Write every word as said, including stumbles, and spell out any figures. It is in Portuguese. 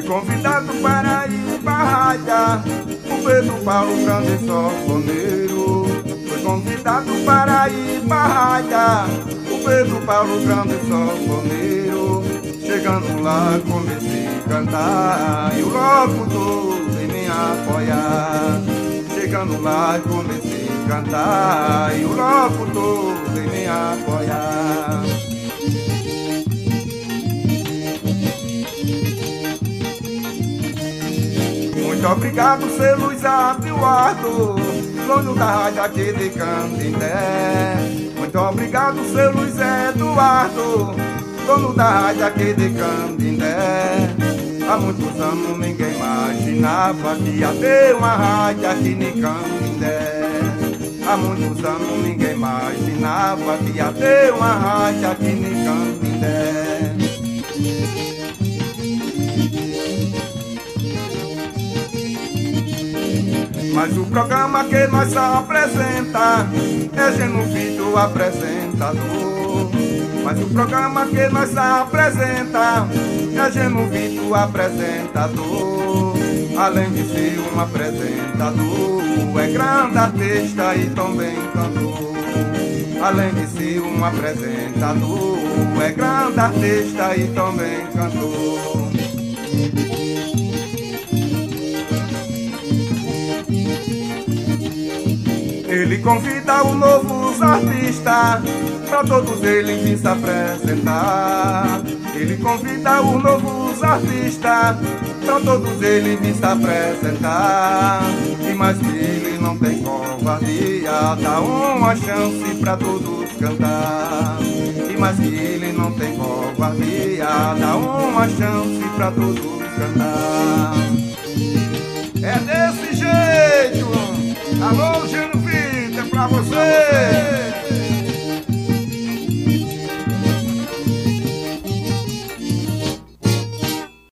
convidado para ir para a rádio, o Pedro Paulo, grande sanfoneiro. Foi convidado para ir para a rádio, o Pedro Paulo, grande sanfoneiro. Chegando lá comecei a cantar e o locutor veio me apoiar. Chegando lá comecei a cantar e o locutor veio me apoiar. Muito obrigado, seu Luiz Eduardo, dono da rádio aqui de Canindé. Muito obrigado, seu Luiz Eduardo, dono da rádio aqui de Canindé. Há muitos anos ninguém imaginava que ia ter uma rádio aqui em Canindé. Há muitos anos ninguém imaginava que ia ter uma rádio aqui em Canindé. Mas o programa que nós apresenta é Genovito apresentador. Mas o programa que nós apresenta é Genovito apresentador. Além de ser um apresentador, é grande artista e também cantor. Além de ser um apresentador, é grande artista e também cantor. Ele convida os novos artistas pra todos eles vir se apresentar. Ele convida os novos artistas pra todos eles vir se apresentar. E mais que ele não tem covardia, dá uma chance pra todos cantar. E mais que ele não tem covardia, dá uma chance pra todos cantar. É desse jeito. Alô, Genovito, é pra você.